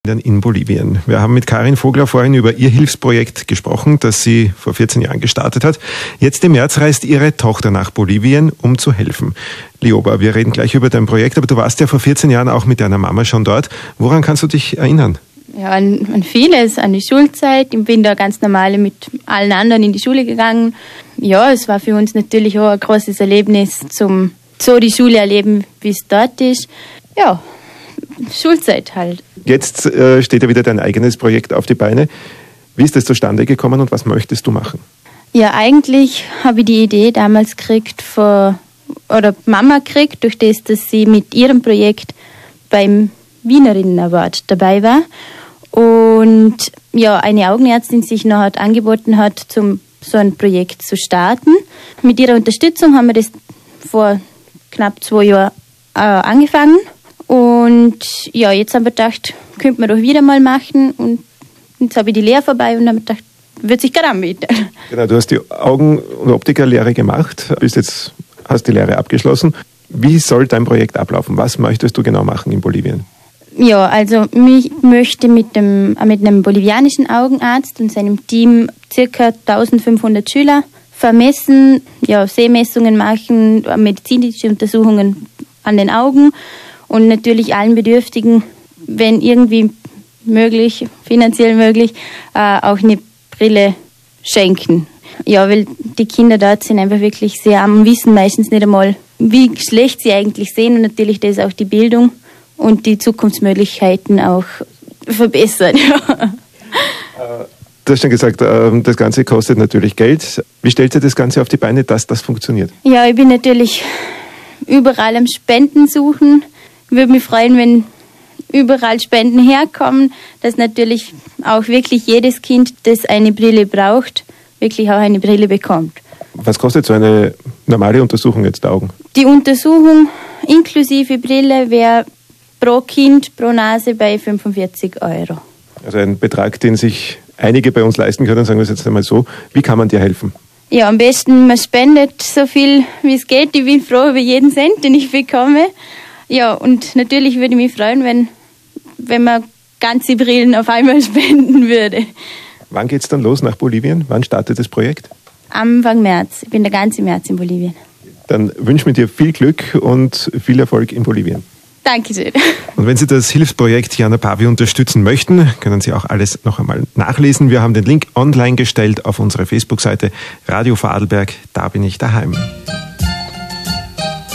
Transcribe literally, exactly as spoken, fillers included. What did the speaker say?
in Bolivien. Wir haben mit Karin Vogler vorhin über ihr Hilfsprojekt gesprochen, das sie vor vierzehn Jahren gestartet hat. Jetzt im März reist ihre Tochter nach Bolivien, um zu helfen. Lioba, wir reden gleich über dein Projekt, aber du warst ja vor vierzehn Jahren auch mit deiner Mama schon dort. Woran kannst du dich erinnern? Ja, an, an vieles, an die Schulzeit. Ich bin da ganz normal mit allen anderen in die Schule gegangen. Ja, es war für uns natürlich auch ein großes Erlebnis, zum so die Schule erleben, wie es dort ist. Ja, Schulzeit halt. Jetzt äh, steht ja wieder dein eigenes Projekt auf die Beine. Wie ist das zustande gekommen und was möchtest du machen? Ja, eigentlich habe ich die Idee damals gekriegt, von, oder Mama gekriegt, durch das, dass sie mit ihrem Projekt beim Wienerinnen Award dabei war. Und ja, eine Augenärztin sich noch hat angeboten hat, zum so ein Projekt zu starten. Mit ihrer Unterstützung haben wir das vor knapp zwei Jahren äh, angefangen. Und ja, jetzt haben wir gedacht, könnte man doch wieder mal machen. Und jetzt habe ich die Lehre vorbei und habe gedacht, wird sich gerade anbieten. Genau, du hast die Augen- und Optikerlehre gemacht, bist jetzt, hast die Lehre abgeschlossen. Wie soll dein Projekt ablaufen? Was möchtest du genau machen in Bolivien? Ja, also ich möchte mit, dem, mit einem bolivianischen Augenarzt und seinem Team ca. eintausendfünfhundert Schüler vermessen, ja, Sehmessungen machen, medizinische Untersuchungen an den Augen und natürlich allen Bedürftigen, wenn irgendwie möglich, finanziell möglich, äh, auch eine Brille schenken. Ja, weil die Kinder dort sind einfach wirklich sehr arm und wissen meistens nicht einmal, wie schlecht sie eigentlich sehen, und natürlich das auch die Bildung und die Zukunftsmöglichkeiten auch verbessern. Ja. Du hast schon gesagt, das Ganze kostet natürlich Geld. Wie stellt ihr das Ganze auf die Beine, dass das funktioniert? Ja, ich bin natürlich überall am Spenden suchen. Ich würde mich freuen, wenn überall Spenden herkommen, dass natürlich auch wirklich jedes Kind, das eine Brille braucht, wirklich auch eine Brille bekommt. Was kostet so eine normale Untersuchung jetzt der Augen? Die Untersuchung inklusive Brille wäre pro Kind, pro Nase bei fünfundvierzig Euro. Also ein Betrag, den sich einige bei uns leisten können, sagen wir es jetzt einmal so. Wie kann man dir helfen? Ja, am besten, man spendet so viel, wie es geht. Ich bin froh über jeden Cent, den ich bekomme. Ja, und natürlich würde ich mich freuen, wenn, wenn man ganze Brillen auf einmal spenden würde. Wann geht es dann los nach Bolivien? Wann startet das Projekt? Anfang März. Ich bin der ganze März in Bolivien. Dann wünschen wir dir viel Glück und viel Erfolg in Bolivien. Dankeschön. Und wenn Sie das Hilfsprojekt Jana Pavi unterstützen möchten, können Sie auch alles noch einmal nachlesen. Wir haben den Link online gestellt auf unsere Facebook-Seite Radio Vorarlberg. Da bin ich daheim.